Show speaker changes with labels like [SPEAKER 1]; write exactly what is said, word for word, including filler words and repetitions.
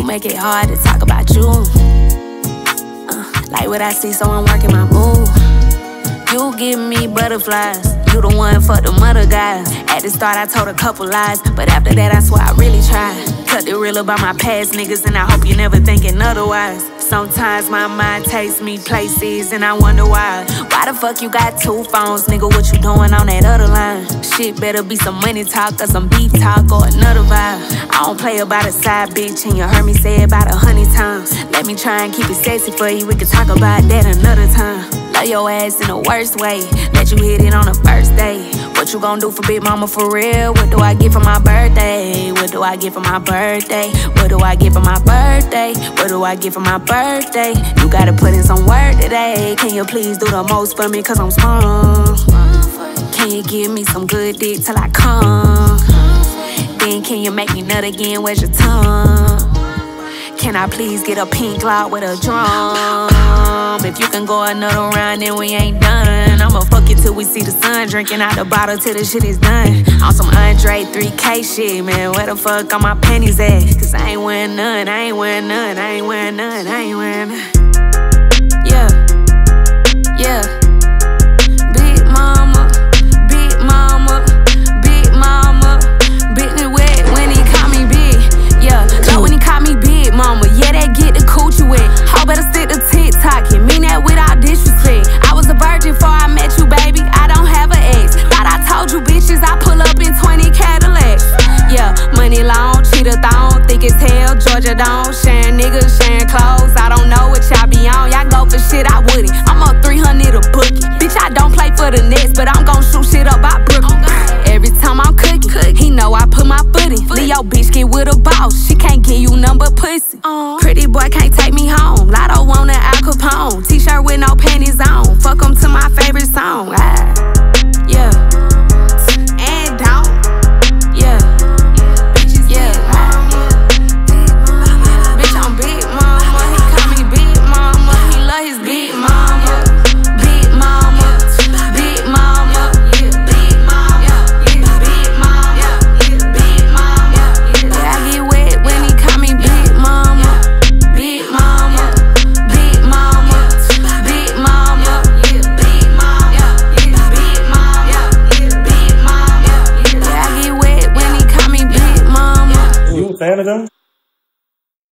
[SPEAKER 1] make it hard to talk about you. uh, Like what I see, so I'm working my move. You give me butterflies, you the one for the mother guys. At the start I told a couple lies, but after that I swear I really tried. Cut the real about my past niggas, and I hope you never thinking otherwise. Sometimes my mind takes me places and I wonder why. Why the fuck you got two phones, nigga? What you doing on that other line? Shit better be some money talk or some beef talk or another vibe. I don't play about a side bitch, and you heard me say it about a hundred times. Let me try and keep it sexy for you, we can talk about that another time. Love your ass in the worst way, let you hit it on the first day. What you gon' do for Big Mama for real? What do I get for my birthday? What do I get for my birthday? What do I get for my birthday? What do I get for my birthday? You gotta put in some work today. Can you please do the most for me, cause I'm small? Can you give me some good dick till I come? Then can you make me nut again? Where's your tongue? Can I please get a pink cloud with a drum? If you can go another round, then we ain't done. I'ma fuck you till we see the sun, drinking out the bottle till the shit is done. On some Andre three K shit, man, where the fuck are my panties at? Cause I ain't wearing none, I ain't wearing none, I ain't wearing none, I ain't wearing none.